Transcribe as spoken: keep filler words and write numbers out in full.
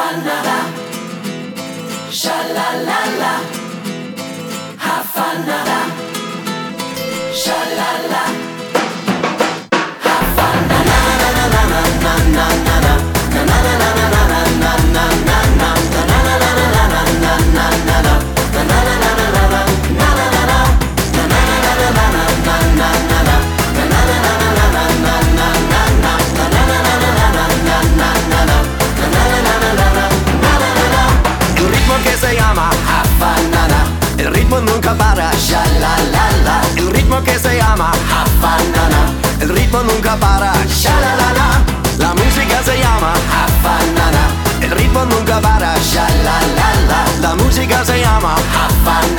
Hafanana, shalalala, Hafanana, shalala, Hafanana, na na na na na na na na na na na na na na na na na che si chiama Hafanana, il ritmo nunca para, shalalala. Il ritmo che si chiama Hafanana, il ritmo nunca para, shalalala. La musica si chiama Hafanana, il ritmo nunca para, shalalala. La musica si chiama Hafanana.